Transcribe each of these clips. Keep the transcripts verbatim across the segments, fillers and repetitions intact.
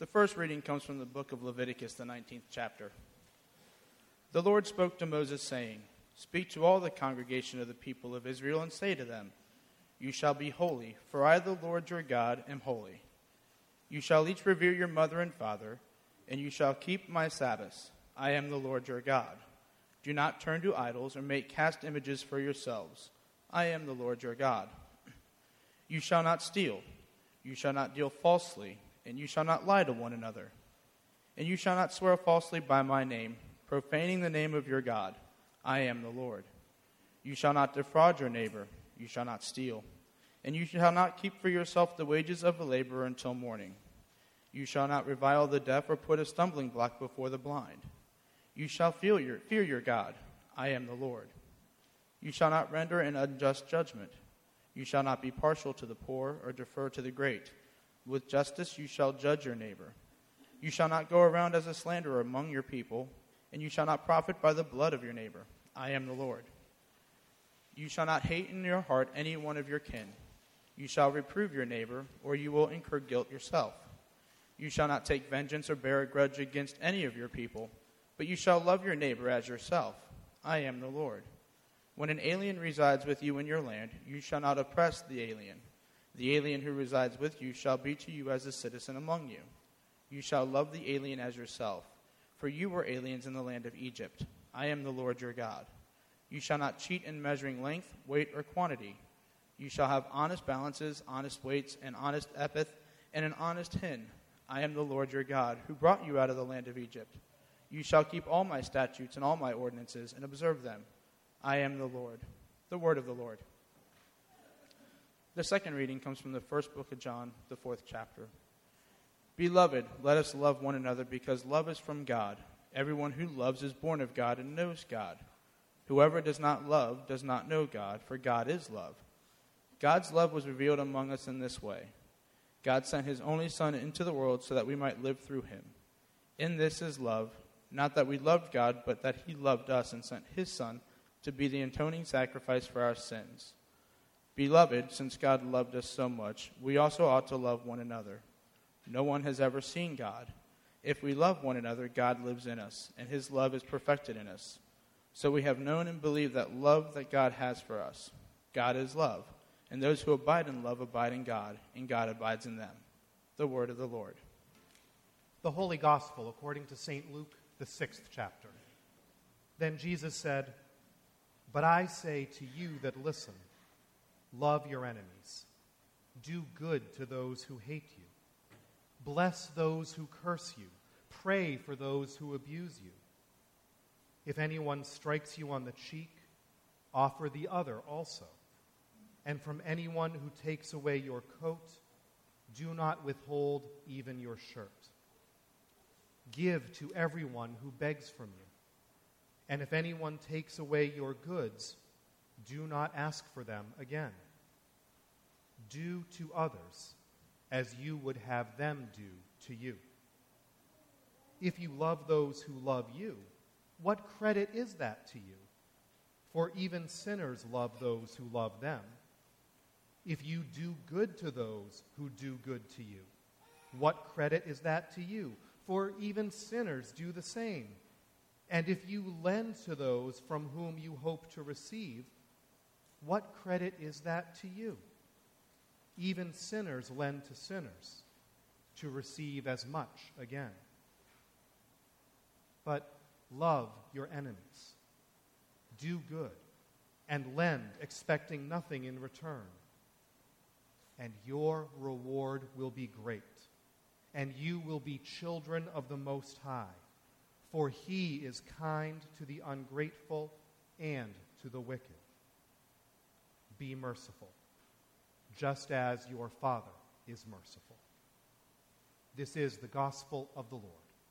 The first reading comes from the book of Leviticus, the nineteenth chapter. The Lord spoke to Moses, saying, "Speak to all the congregation of the people of Israel and say to them, You shall be holy, for I, the Lord your God, am holy. You shall each revere your mother and father, and you shall keep my Sabbaths. I am the Lord your God. Do not turn to idols or make cast images for yourselves. I am the Lord your God. You shall not steal. You shall not deal falsely, and you shall not lie to one another. And you shall not swear falsely by my name, profaning the name of your God. I am the Lord. You shall not defraud your neighbor. You shall not steal. And you shall not keep for yourself the wages of a laborer until morning. You shall not revile the deaf or put a stumbling block before the blind. You shall fear your, fear your God. I am the Lord. You shall not render an unjust judgment. You shall not be partial to the poor or defer to the great. With justice you shall judge your neighbor. You shall not go around as a slanderer among your people, and you shall not profit by the blood of your neighbor. I am the Lord. You shall not hate in your heart any one of your kin. You shall reprove your neighbor, or you will incur guilt yourself. You shall not take vengeance or bear a grudge against any of your people, but you shall love your neighbor as yourself. I am the Lord. When an alien resides with you in your land, you shall not oppress the alien. The alien who resides with you shall be to you as a citizen among you. You shall love the alien as yourself, for you were aliens in the land of Egypt. I am the Lord your God. You shall not cheat in measuring length, weight, or quantity. You shall have honest balances, honest weights, an honest epith, and an honest hin. I am the Lord your God, who brought you out of the land of Egypt. You shall keep all my statutes and all my ordinances, and observe them. I am the Lord." The word of the Lord. The second reading comes from the first book of John, the fourth chapter. "Beloved, let us love one another, because love is from God. Everyone who loves is born of God and knows God. Whoever does not love does not know God, for God is love. God's love was revealed among us in this way. God sent his only Son into the world so that we might live through him. In this is love, not that we loved God, but that he loved us and sent his Son to be the atoning sacrifice for our sins. Beloved, since God loved us so much, we also ought to love one another. No one has ever seen God. If we love one another, God lives in us, and his love is perfected in us. So we have known and believed that love that God has for us. God is love, and those who abide in love abide in God, and God abides in them." The word of the Lord. The Holy Gospel according to Saint Luke, the sixth chapter. Then Jesus said, "But I say to you that listen, love your enemies. Do good to those who hate you. Bless those who curse you. Pray for those who abuse you. If anyone strikes you on the cheek, offer the other also. And from anyone who takes away your coat, do not withhold even your shirt. Give to everyone who begs from you. And if anyone takes away your goods, do not ask for them again. Do to others as you would have them do to you. If you love those who love you, what credit is that to you? For even sinners love those who love them. If you do good to those who do good to you, what credit is that to you? For even sinners do the same. And if you lend to those from whom you hope to receive, what credit is that to you? Even sinners lend to sinners to receive as much again. But love your enemies. Do good and lend, expecting nothing in return. And your reward will be great, and you will be children of the Most High, for he is kind to the ungrateful and to the wicked. Be merciful, just as your Father is merciful." This is the gospel of the Lord.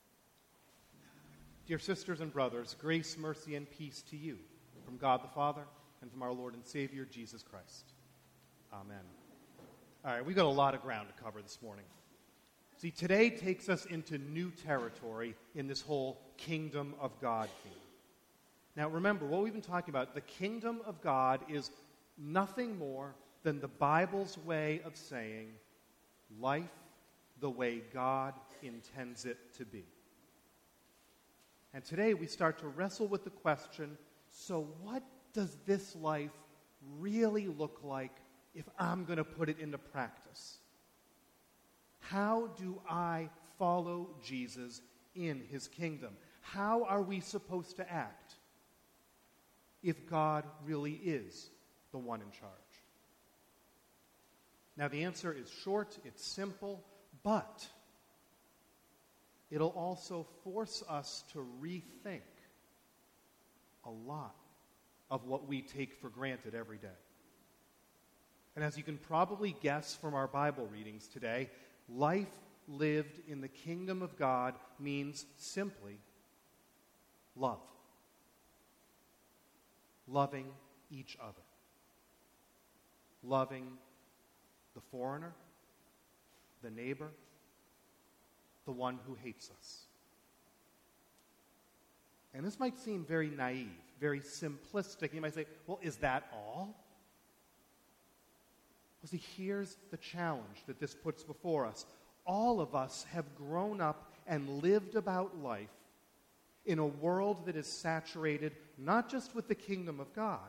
Dear sisters and brothers, grace, mercy, and peace to you from God the Father and from our Lord and Savior, Jesus Christ. Amen. All right, we've got a lot of ground to cover this morning. See, today takes us into new territory in this whole kingdom of God theme. Now, remember, what we've been talking about, the kingdom of God is nothing more than the Bible's way of saying life the way God intends it to be. And today we start to wrestle with the question, so what does this life really look like if I'm going to put it into practice? How do I follow Jesus in his kingdom? How are we supposed to act if God really is the one in charge? Now, the answer is short, it's simple, but it'll also force us to rethink a lot of what we take for granted every day. And as you can probably guess from our Bible readings today, life lived in the kingdom of God means simply love. Loving each other. Loving the foreigner, the neighbor, the one who hates us. And this might seem very naive, very simplistic. You might say, well, is that all? Well, see, here's the challenge that this puts before us. All of us have grown up and lived about life in a world that is saturated not just with the kingdom of God,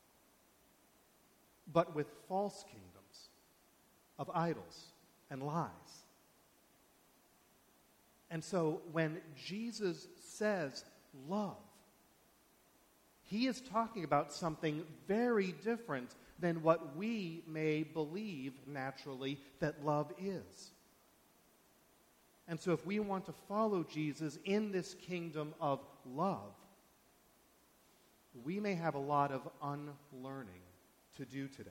but with false kingdoms of idols and lies. And so when Jesus says love, he is talking about something very different than what we may believe naturally that love is. And so if we want to follow Jesus in this kingdom of love, we may have a lot of unlearning to do today.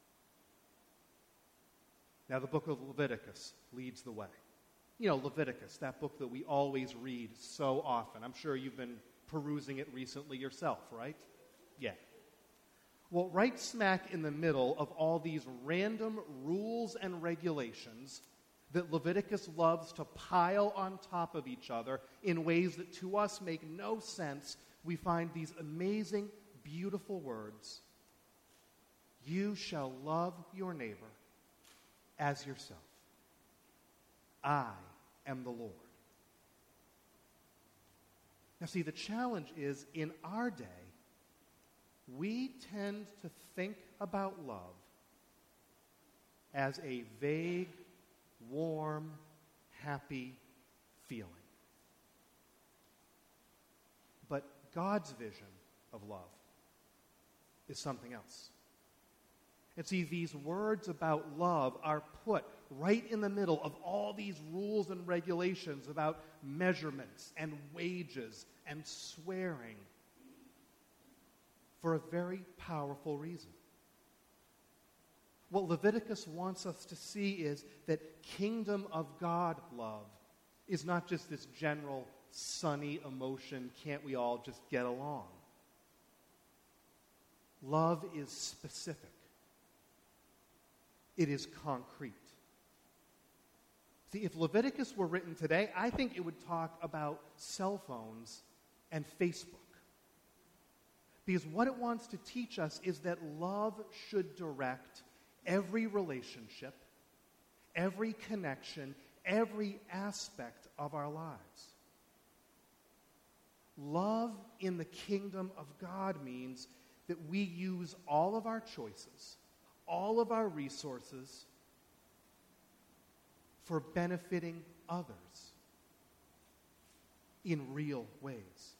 Now, the book of Leviticus leads the way. You know, Leviticus, that book that we always read so often. I'm sure you've been perusing it recently yourself, right? Yeah. Well, right smack in the middle of all these random rules and regulations that Leviticus loves to pile on top of each other in ways that to us make no sense, we find these amazing, beautiful words. You shall love your neighbor as yourself. I am the Lord. Now see, the challenge is in our day, we tend to think about love as a vague, warm, happy feeling. But God's vision of love is something else. And see, these words about love are put right in the middle of all these rules and regulations about measurements and wages and swearing for a very powerful reason. What Leviticus wants us to see is that kingdom of God love is not just this general sunny emotion, can't we all just get along? Love is specific. It is concrete. See, if Leviticus were written today, I think it would talk about cell phones and Facebook. Because what it wants to teach us is that love should direct every relationship, every connection, every aspect of our lives. Love in the kingdom of God means that we use all of our choices, all of our resources for benefiting others in real ways.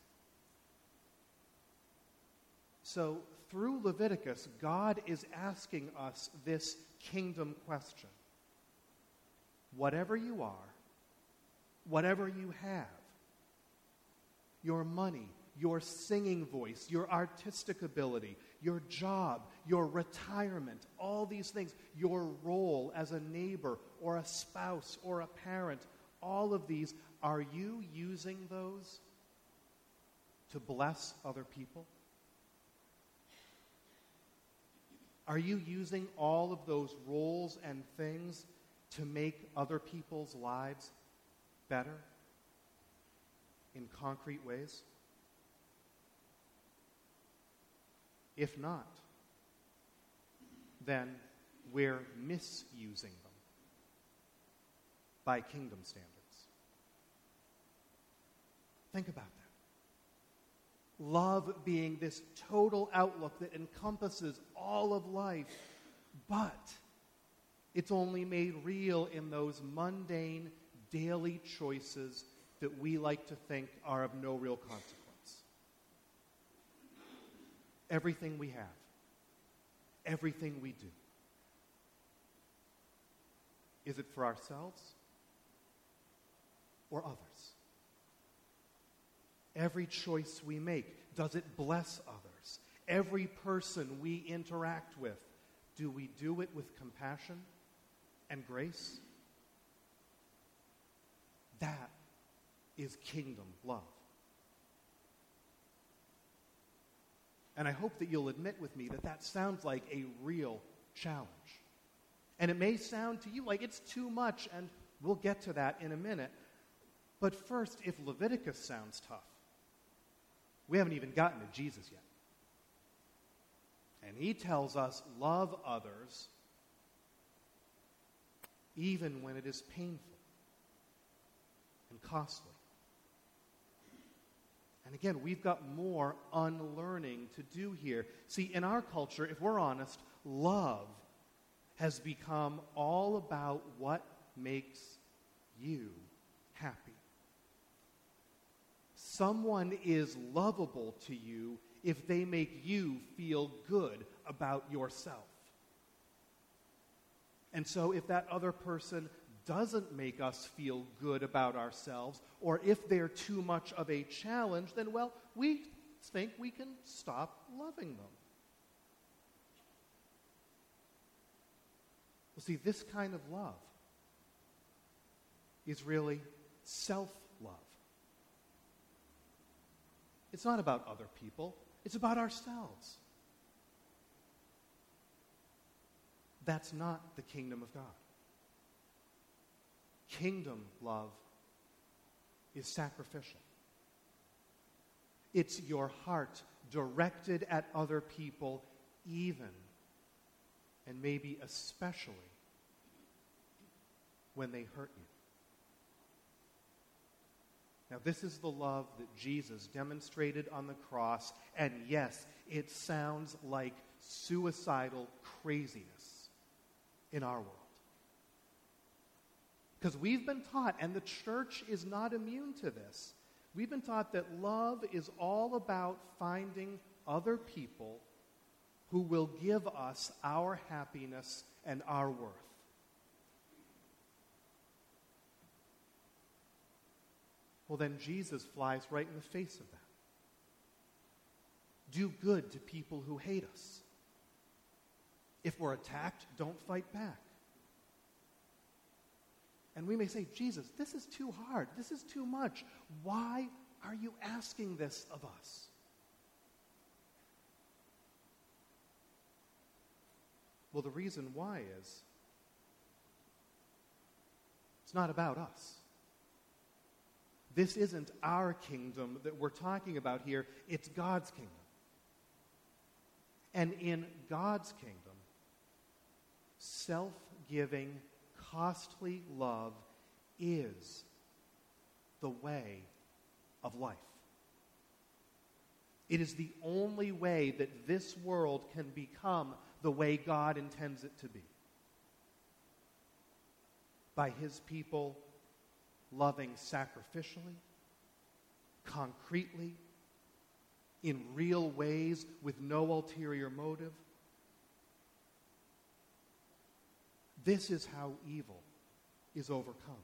So, through Leviticus, God is asking us this kingdom question. Whatever you are, whatever you have, your money, your singing voice, your artistic ability, your job, your retirement, all these things, your role as a neighbor or a spouse or a parent, all of these, are you using those to bless other people? Are you using all of those roles and things to make other people's lives better in concrete ways? If not, then we're misusing them. by kingdom standards. Think about that. Love being this total outlook that encompasses all of life, but it's only made real in those mundane, daily choices that we like to think are of no real consequence. Everything we have, everything we do, is it for ourselves or others? Every choice we make, does it bless others? Every person we interact with, do we do it with compassion and grace? That is kingdom love. And I hope that you'll admit with me that that sounds like a real challenge. And it may sound to you like it's too much, and we'll get to that in a minute. But first, if Leviticus sounds tough, we haven't even gotten to Jesus yet. And he tells us, love others even when it is painful and costly. And again, we've got more unlearning to do here. See, in our culture, if we're honest, love has become all about what makes you happy. Someone is lovable to you if they make you feel good about yourself. And so if that other person doesn't make us feel good about ourselves, or if they're too much of a challenge, then, well, we think we can stop loving them. Well, see, this kind of love is really self-love. It's not about other people. It's about ourselves. That's not the kingdom of God. Kingdom love is sacrificial. It's your heart directed at other people, even and maybe especially when they hurt you. Now, this is the love that Jesus demonstrated on the cross, and yes, it sounds like suicidal craziness in our world. Because we've been taught, and the church is not immune to this, we've been taught that love is all about finding other people who will give us our happiness and our worth. Well, then Jesus flies right in the face of that. Do good to people who hate us. If we're attacked, don't fight back. And we may say, Jesus, this is too hard. This is too much. Why are you asking this of us? Well, the reason why is it's not about us. This isn't our kingdom that we're talking about here. It's God's kingdom. And in God's kingdom, self-giving, costly love is the way of life. It is the only way that this world can become the way God intends it to be. By his people loving sacrificially, concretely, in real ways with no ulterior motive. This is how evil is overcome.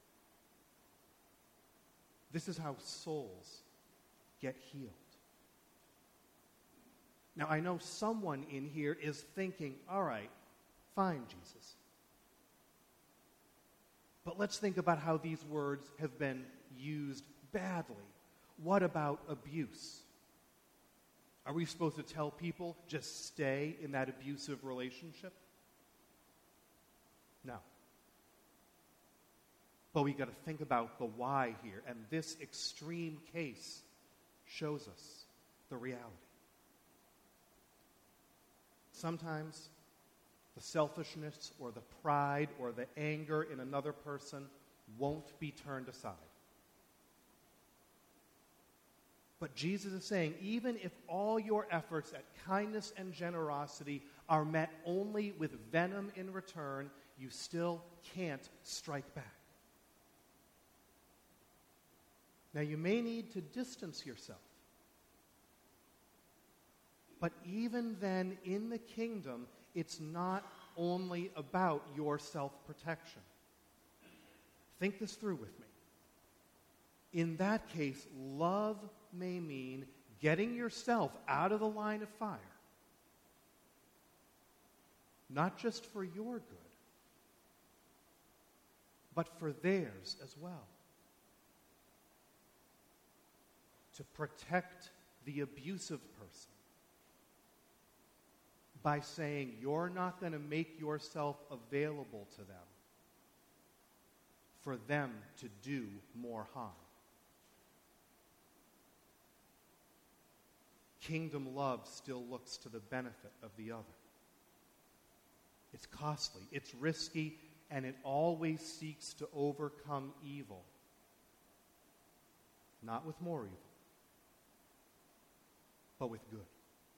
This is how souls get healed. Now, I know someone in here is thinking, all right, fine, Jesus. But let's think about how these words have been used badly. What about abuse? Are we supposed to tell people just stay in that abusive relationship? No. But we got to think about the why here, and this extreme case shows us the reality. Sometimes the selfishness or the pride or the anger in another person won't be turned aside. But Jesus is saying, even if all your efforts at kindness and generosity are met only with venom in return, you still can't strike back. Now, you may need to distance yourself. But even then, in the kingdom, it's not only about your self-protection. Think this through with me. In that case, love may mean getting yourself out of the line of fire, not just for your good, but for theirs as well. To protect the abusive person by saying you're not going to make yourself available to them for them to do more harm. Kingdom love still looks to the benefit of the other. It's costly, it's risky, and it always seeks to overcome evil. Not with more evil, but with good.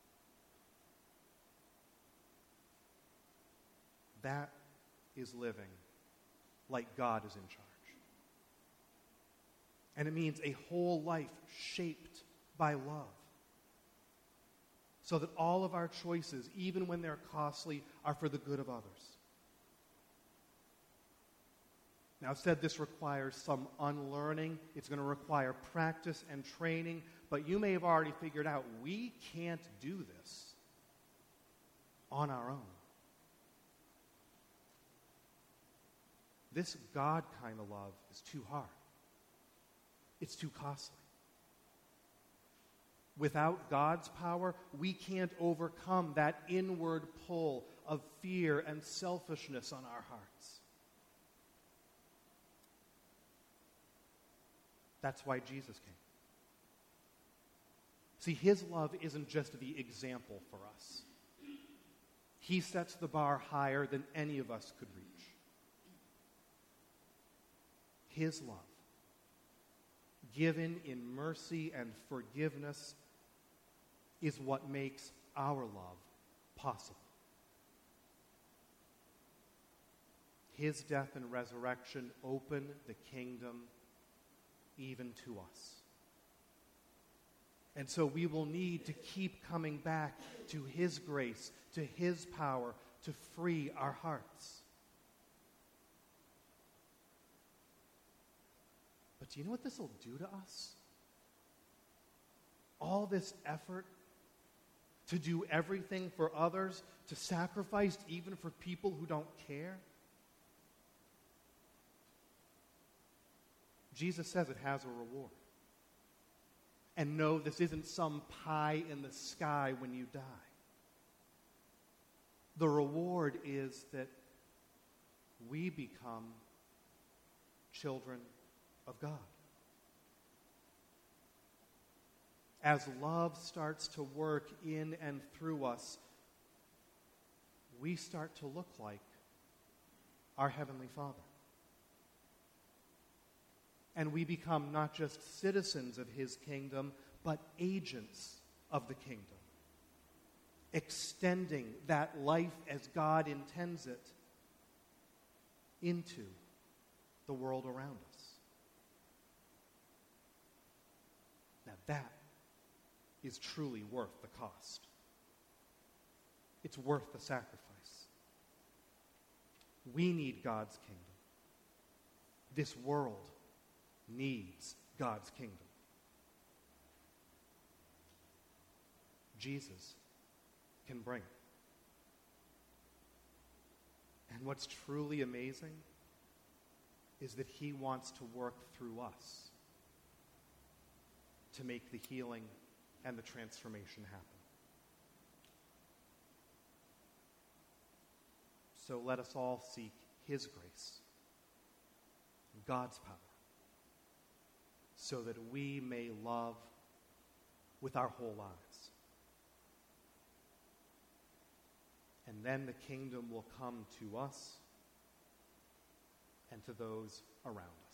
That is living like God is in charge. And it means a whole life shaped by love. So that all of our choices, even when they're costly, are for the good of others. Now, I've said this requires some unlearning. It's going to require practice and training. But you may have already figured out we can't do this on our own. This God kind of love is too hard. It's too costly. Without God's power, we can't overcome that inward pull of fear and selfishness on our hearts. That's why Jesus came. See, his love isn't just the example for us. He sets the bar higher than any of us could reach. His love, given in mercy and forgiveness, is what makes our love possible. His death and resurrection open the kingdom even to us. And so we will need to keep coming back to his grace, to his power, to free our hearts. But do you know what this will do to us? All this effort to do everything for others, to sacrifice even for people who don't care. Jesus says it has a reward. And no, this isn't some pie in the sky when you die. The reward is that we become children of God. As love starts to work in and through us, we start to look like our Heavenly Father. And we become not just citizens of his kingdom, but agents of the kingdom, extending that life as God intends it into the world around us. Now that is truly worth the cost. It's worth the sacrifice. We need God's kingdom. This world needs God's kingdom. Jesus can bring it. And what's truly amazing is that he wants to work through us to make the healing and the transformation happen. So let us all seek his grace, God's power, so that we may love with our whole lives. And then the kingdom will come to us and to those around us.